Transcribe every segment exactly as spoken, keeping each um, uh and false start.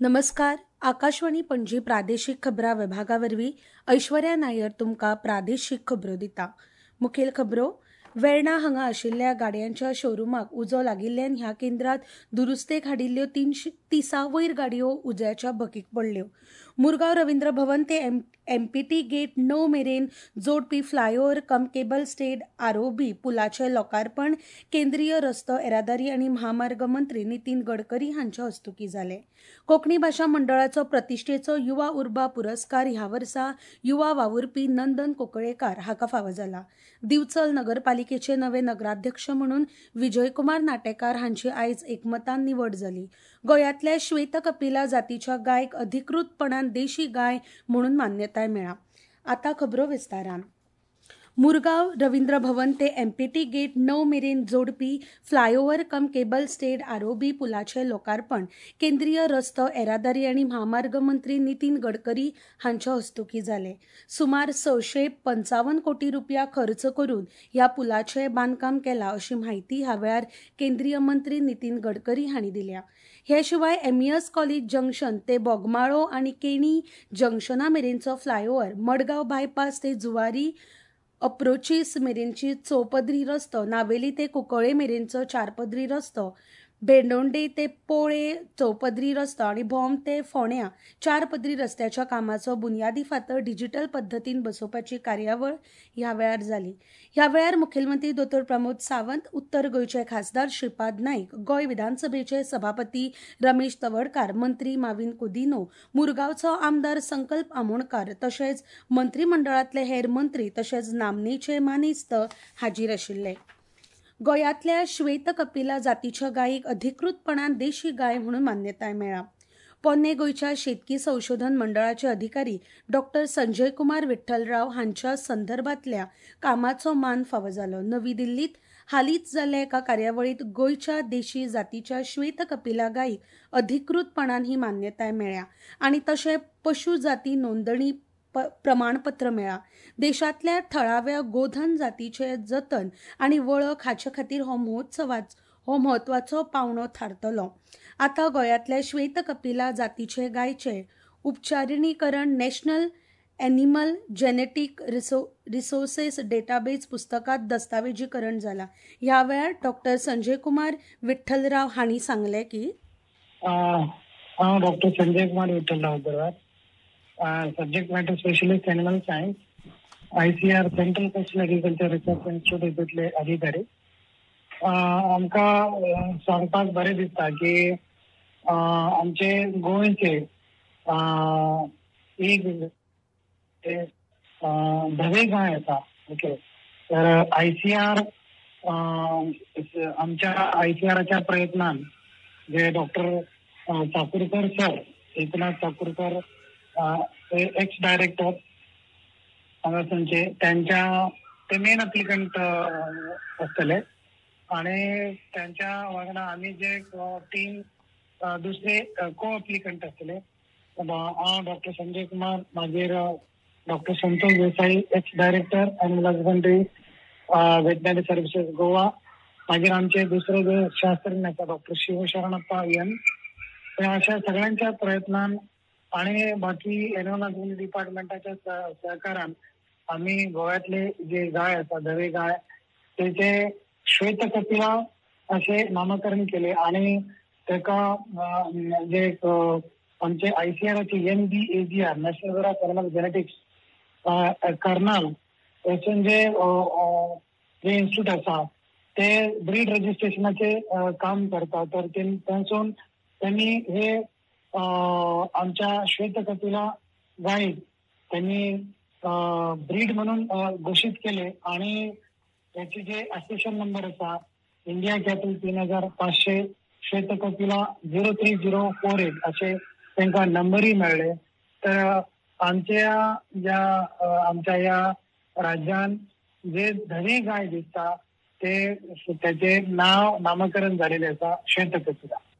नमस्कार. आकाशवाणी पणजी प्रादेशिक खबरां विभागावरवीं ऐश्वर्या नायर तुमकां प्रादेशीक खबरो दिता. मुखेल खबरो. वेर्णा हांगा आशिल्ल्या गाडयांच्या शोरूमाक उजो लागिल्ल्यान ह्या केंद्रात दुरुस्तेक हाडिल्ल्यो तीनशे तिसा वयर गाडयो उज्याच्या भकीक पडल्यो. मुरगांव रवींद्र भवन ते एम एमपीटी गेट णव मेरेन जोडपी flyover cum cable stayed ROB पुलाचे लोकार्पण केंद्रीय रस्तो येरादारी आनी महामार्ग मंत्री नितीन गडकरी हांच्या हस्तुकीं जालें. कोंकणी भाशा मंडळाचो प्रतिश्ठेचो युवा उर्बा पुरस्कार ह्या वर्सा युवा वावुरपी नंदन कोंकळेकार हाका फावो जाला. दिवचल नगरपालिकेचे नवे नगराध्यक्ष म्हणून विजयकुमार नाटेकार हांची आयज एकमतान निवड जाली. गोंयांतल्या श्वेत कपिला जातीच्या गायक अधिकृतपणान देशी गाय म्हणून मान्यताय मेळ्ळा. आतां खबरो विस्तारान. मुरगांव रवींद्र भवन ते एमपीटी गेट णव मेरेन जोडपी flyover cum cable stayed ROB पुलाचे लोकार्पण केंद्रीय रस्तो येरादारी आनी महामार्ग मंत्री नितीन गडकरी हांच्या हस्तुकीं जालें. सुमार सशे पंचावन्न कोटी रुपया खर्च करून ह्या पुलाचें बांदकाम केलां अशी म्हायती ह्या वेळार केंद्रीय मंत्री नितीन गडकरी हांणी दिल्या. हे शिवाय एमईएस कॉलेज जंक्शन ते बोगमाळो आनी केणी जंक्शना मेरेनचो फ्लायओव्हर, मडगांव बायपास ते जुवारी अप्रोचीस मेरेनची चौपदरी रस्तो, नावेली ते कुंकळे मेरेनचो चारपदरी रस्तो, बेंडोंडे ते पोळे चौपदरी रस्तो आनी भोम ते फोंड्यां चार पदरी रस्त्याच्या कामाचो बुनयादी फातर डिजिटल पद्दतीन बसोवपाची कार्यावळ ह्या वेळार जाली. ह्या वेळार मुखेलमंत्री दोतोर प्रमोद सावंत, उत्तर गोंयचे खासदार श्रीपाद नाईक, गोंय विधानसभेचे सभापती रमेश तवडकार, मंत्री माविन कुदिनो, मुरगांवचो आमदार संकल्प आमोणकार तशेंच मंत्रिमंडळांतले हेर मंत्री तशेंच नामनेचे मानेस्त हाजीर आशिल्ले. गोंयांतल्या श्वेत कपिला जातीच्या गायीक अधिकृतपणान देशी गाय म्हणून मान्यताय मेळ्ळा. पोन्ने गोंयच्या शेतकी संशोधन मंडळाचे अधिकारी डॉक्टर संजय कुमार विठ्ठलराव हांच्या संदर्भातल्या कामाचो मान फावो जालो. नवी दिल्लीत हालींच जाल्ल्या एका कार्यावळीत गोंयच्या देशी जातीच्या श्वेत कपिला गायीक अधिकृतपणान ही मान्यताय मेळ्ळ्या आनी तशें पशु जाती नोंदणी प्रमाणपत्र मेळ्ळा. देशांतल्या थळाव्या गोधन जातीचे जतन आनी वळख हाचे खातीर हो महोत्सवाचो हो म्हत्वाचो पावंडो थारतलो. आतां गोंयांतल्या श्वेत कपिला जातीचे गायचे उपचारिणीकरण national animal genetic reso resources database पुस्तकांत दस्तावेजीकरण जालां. ह्या वेळार डॉक्टर संजय कुमार विठ्ठलराव हांणी सांगलें की हांव डॉक्टर संजय कुमार विठ्ठलराव बरोबर subject matter specialist animal science ICR central coastal agriculture research इन्स्टिट्यूटले अधिकारी. आमकां सांगपाक बरें दिसता की आमचे गोंयचे एक धवे गाय आसा. ओके, तर आयसीआर आमच्या आयसीआरच्या प्रयत्नान जे doctor Chakurkar sir, Eknath Chakurkar ex director हांगासरचे, त्यांच्या ते मेन अप्लिकंट आसतले आणि त्यांच्या वांगडा आमी जे टीम दुसरे को अप्लिकंट आसतले. हांव डॉक्टर संजय कुमार, मागीर doctor Santosh Desai ex director animal husbandry veterinary services Goa, मागीर आमचे दुसरे जे शास्त्रज्ञ आसा डॉक्टर शिवशरणप्पा एन. अशा सगळ्यांच्या प्रयत्नान आणि बाकी एनिमल हजबंड्री डिपार्टमेंटाच्या सहकारान आम्ही गोव्यातले जे गाय आसा धवे गाय तेचे श्वेत कपिला असे नामकरण केले आणि तेका जे आमचे आयसीआरचे N B A G R national bureau of animal genetics Karnal थंयसून जे जे इन्स्टिट्यूट आसा ते ब्रीड रजिस्ट्रेशनाचे काम करता. तर थंयसून त्यांनी हे आमच्या श्वेत कपिला गायीक त्यांनी ब्रीड म्हणून घोषित केले आणि त्याचे जे असोसिएशन नंबर असा इंडिया कॅटल तीन हजार पाचशे Shweta Kapila zero three zero four eight असे त्यांना नंबरही मिळाले. तर आमच्या ज्या आमच्या या राज्यात जे धवे गाय दिसता ते त्याचे नाव नामकरण झालेले असा श्वेत कपिला.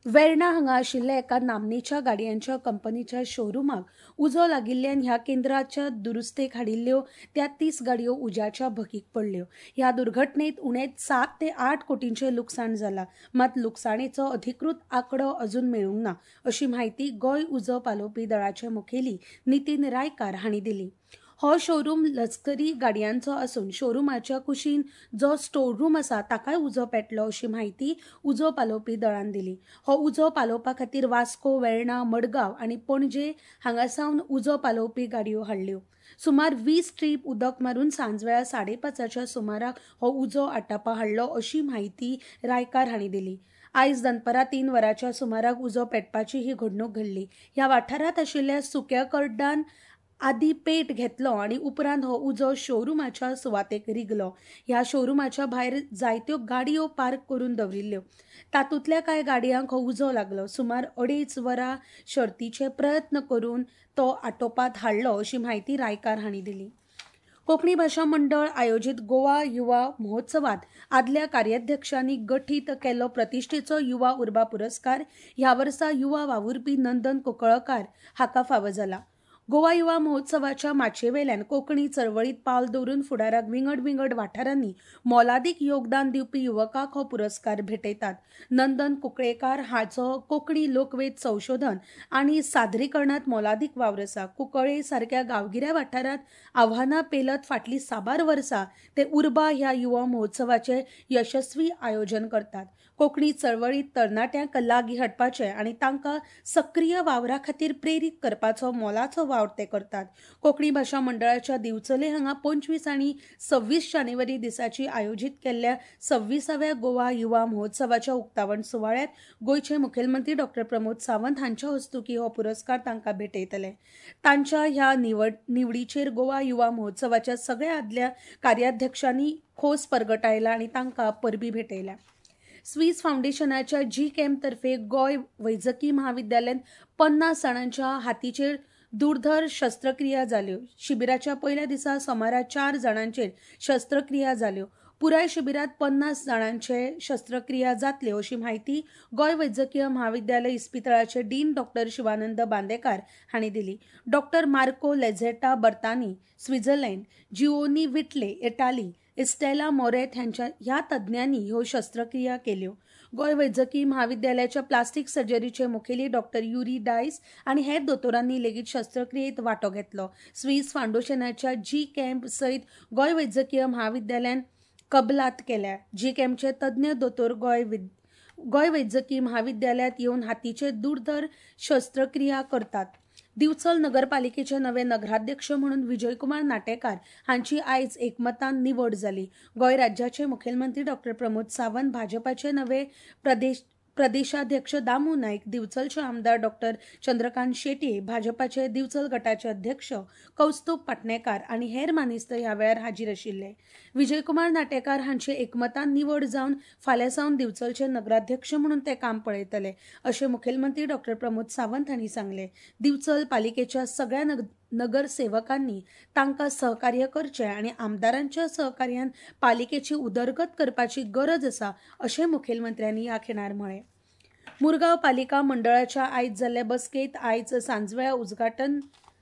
वेर्णा हांगा आशिल्ल्या एका नामनेच्या गाडयांच्या कंपनीच्या शोरूमाक उजो लागिल्ल्यान ह्या केंद्राच्या दुरुस्तेक हाडिल्ल्यो त्या तीस गाडयो उज्याच्या भकीक पडल्यो. ह्या दुर्घटनेत उणेच सात ते आठ कोटींचे लुकसाण जाला. मात लुकसाणेचो अधिकृत आंकडो अजून मेळूंक ना अशी माहिती गोंय उजो पालोवपी दळाचे मुखेली नितीन रायकार हांणी दिली. हो शोरूम लष्करी गाडयांचो आसून शोरूमाच्या कुशीन जो स्टोर रूम आसा ताकाय उजो पेटलो अशी माहिती उजो पालोवपी दळान दिली. हो उजो पालोवपा खातीर वास्को, वेर्णा, मडगांव आनी पणजे हांगासावन उजो पालोवपी गाडयो हाडल्यो. सुमार वीस ट्रीप उदक मारून सांजवेळा साडे पांचाच्या सुमाराक हो उजो आटापा हाडलो अशी माहिती रायकार हांणी दिली. आयज दनपारां तीन वरांच्या सुमाराक उजो पेटपाची ही घडणूक घडली. ह्या वाठारांत आशिल्ल्या सुक्या कर्डान आदी पेट घेतलो आनी उपरांत हो उजो शोरूमाच्या सुवातेक रिगलो. ह्या शोरूमाच्या भायर जायत्यो गाडयो पार्क करून दवरिल्ल्यो. तातूंतल्या कांय गाडयांक हो उजो लागलो. सुमार अडेच वरां शर्तीचे प्रयत्न करून तो आटोपांत हाडलो अशी माहिती रायकार हांणी दिली. कोंकणी भाशा मंडळ आयोजीत गोवा युवा महोत्सवात आदल्या कार्याध्यक्षांनी गठीत केल्लो प्रतिश्ठेचो युवा उर्बा पुरस्कार ह्या वर्सा युवा वावुरपी नंदन कुंकळकार हाका फावो जाला. गोवा युवा महोत्सवाच्या माचयेवेल्यान कोंकणी चळवळीत पावल दवरून फुडाराक विंगड विंगड वाठारांनी मोलादीक योगदान दिवपी युवकांक हो पुरस्कार भेटयतात. नंदन कुंकळेकार हाचो कोंकणी लोकवेद संशोधन आनी सादरीकरणात मोलादीक वावर आसा. कुंकळे सारक्या गांवगिऱ्या वाठारांत आव्हानां पेलत फाटलीं साबार वर्सां ते उर्बा ह्या युवा महोत्सवाचे यशस्वी आयोजन करतात. कोंकणी चळवळीत तरणाट्यांक लागीं हाडपाचे आनी तांकां सक्रीय वावरा खातीर प्रेरीत करपाचो मोलाचो वावर ते करतात. कोंकणी भाशा मंडळाच्या दिवचले हांगा पंचवीस आनी सव्वीस जानेवारी दिसाची आयोजीत केल्ल्या सव्वीसाव्या गोवा युवा महोत्सवाच्या उक्तावण सुवाळ्यात गोंयचे मुखेलमंत्री डॉक्टर प्रमोद सावंत हांच्या हस्तुकी हो पुरस्कार तांकां भेटयतले. तांच्या ह्या निवड निवडीचेर गोवा युवा महोत्सवाच्या सगळ्या आदल्या कार्याध्यक्षांनी खोस परगटायला आनी तांकां परबी भेटयल्या. स्वीस फाउंडेशनाच्या जी कॅम्प तर्फे गोंय वैजकी महाविद्यालयात पन्नास जाणांच्या हातीचेर दुर्धर शस्त्रक्रिया जाल्यो. शिबिराच्या पयल्या दिसा सुमार चार जाणांचेर शस्त्रक्रिया जाल्यो. पुराय शिबिरात पन्नास जाणांचे शस्त्रक्रिया जातल्यो अशी माहिती गोंय वैजकीय महाविद्यालय इस्पितळाचे डीन डॉक्टर शिवानंद बांदेकार हांणी दिली. Doctor Marco Lezzeta Bertani Switzerland, Gioni Vitale Italy, Estela Moreth ह्यांच्या ह्या तज्ञांनी ह्यो शस्त्रक्रिया केल्यो. गोंय वैजकी महाविद्यालयाच्या प्लास्टिक सर्जरीचे मुखेली डॉक्टर युरी डायस आनी हेर दोतोरांनी लेगीत शस्त्रक्रियेत वांटो घेतलो. स्वीस फाउंडेशनाच्या जी कॅम्प सयत गोंय वैजकीय महाविद्यालयान कबलात केल्या. जी कॅम्पचे तज्ञ दोतोर गोंय गोंय वैजकी महाविद्यालयात येवन हातीचे दुर्धर शस्त्रक्रिया करतात. दिवचल नगरपालिकेचे नवे नगराध्यक्ष म्हणून विजयकुमार नाटेकार हांची आयज एकमतान निवड जाली. गोंय राज्याचे मुखेलमंत्री डॉक्टर प्रमोद सावंत, भाजपाचे नवे प्रदेश प्रदेशाध्यक्ष दामू नाईक, दिवचलचे आमदार डॉक्टर चंद्रकांत शेटये, भाजपाचे दिवचल गटाचे अध्यक्ष कौस्तुभ पाटणेकार आनी हेर मानेस्त ह्या वेळार हाजीर आशिल्ले. विजयकुमार नाटेकार हांचे एकमतान निवड जावन फाल्यां सावन दिवचलचे नगराध्यक्ष म्हणून ते काम पळयतले अशें मुखेलमंत्री डॉक्टर प्रमोद सावंत हांणी सांगले. दिवचल पालिकेच्या सगळ्या नग नगरसेवकांनी तांकां सहकार्य करचें आनी आमदारांच्या सहकार्यान पालिकेची उदरगत करपाची गरज आसा अशें मुखेलमंत्र्यांनी ह्या खिणार म्हळें. मुरगांव पालिका मंडळाच्या आयज जाल्ले बसकेंत आयज सांजवेळा उजगाटन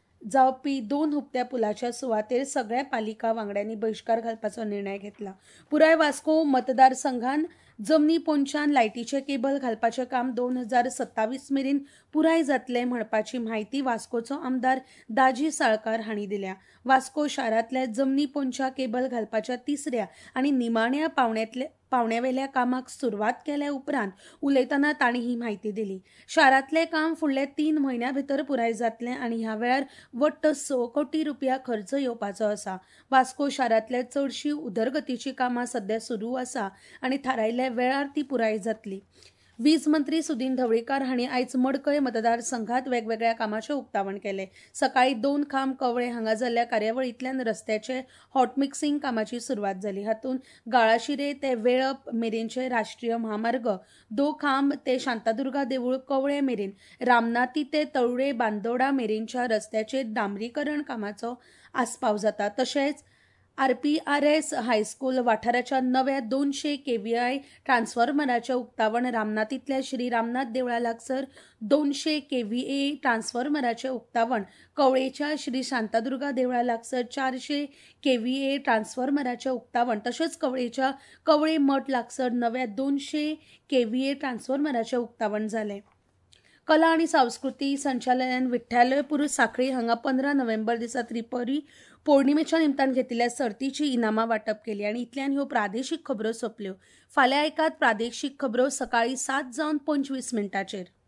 जावपी दोन हुबत्या पुलाच्या सुवातेर सगळ्या पालिका वांगड्यांनी बहिष्कार घालपाचो निर्णय घेतला. पुराय वास्को मतदारसंघान जमनी पोंदच्यान लायटीचे केबल घालपाचें काम दोन हजार सत्तावीस मेरेन पुराय जातले म्हणपाची माहिती वास्कोचो आमदार दाजी साळकार हांणी दिल्या. वास्को शारांतल्या जमनी पोंदच्या केबल घालपाच्या तिसऱ्या आनी निमाण्या पावण्यातल्या पावण्यावेल्या कामाक सुरवात केल्या उपरांत उलयतना तांणी ही माहिती दिली. शारांतलें काम फुडले तीन म्हयन्यां भितर पुराय जातलें आनी ह्या वेळार वट्ट स कोटी रुपया खर्च येवपाचो आसा. वास्को शारांतल्या चडशीं उदरगतीची कामां सध्या सुरू आसा आनी थारायल्ल्या वेळार ती पुराय जातली. वीज मंत्री सुदीन ढवळीकार हांणी आयज मडकय मतदारसंघात वेगवेगळ्या कामांचें उक्तावण केलें. सकाळीं दोन खांब कवळे हांगा जाल्ल्या कार्यावळींतल्यान रस्त्याचे हॉट मिक्सिंग कामाची सुरवात जाली. हातूंत गाळाशिरे ते वेळप मेरेनचे राष्ट्रीय महामार्ग, दो खांब ते शांतादुर्गा देवूळ कवळे मेरेन, रामनाथी ते तळुळे बांदोडा मेरेनच्या रस्त्याचे डांबरीकरण कामाचो आस्पाव जाता. तशेंच R P R S high school वाठाराच्या नव्या दोनशे के व्ही आय ट्रान्सफॉर्मराचे उक्तावण रामनाथीतल्या श्री रामनाथ देवळा लागसर दोनशे के व्ही ए ट्रान्सफॉर्मराचे उक्तावण कवळेच्या श्री शांतादुर्गा देवळा लागसर चारशे के व्ही ए ट्रान्सफॉर्मराचे उक्तावण तसेच कवळेच्या कवळे मठ लागसर नव्या दोनशे के व्ही ए ट्रान्सफॉर्मराचे उक्तावण झाले. कला आणि संस्कृती संचालनालयान विठ्ठलपूर साखळी हांगा पंदरा नोव्हेंबर दिसा त्रिपुरी पौर्णिमेच्या निमतान घेतिल्ल्या सर्तीची इनामां वाटप केली आणि इतल्यान ह्यो प्रादेशीक खबरो सोंपल्यो. फाल्यां ऐकात प्रादेशीक खबरो सकाळी सात जावन पंचवीस मिनटांचेर.